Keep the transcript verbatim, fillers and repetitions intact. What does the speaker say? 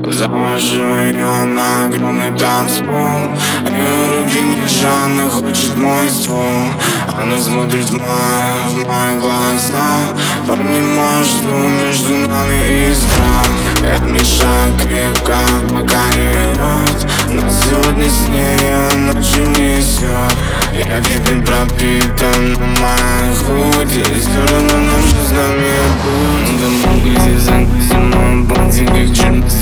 Завожу ее на огромный танцпол. Ее руки лежат, она хочет мой ствол. Она смотрит в мои, в мои глаза. Понимаю, что между нами и страх. Я мешаю крепко, пока не идет. Но сегодня с ней она ночью несет. Я теперь пропитан на моей худи. Все равно нам же с нами будет. Да могу здесь за мой понти, как черный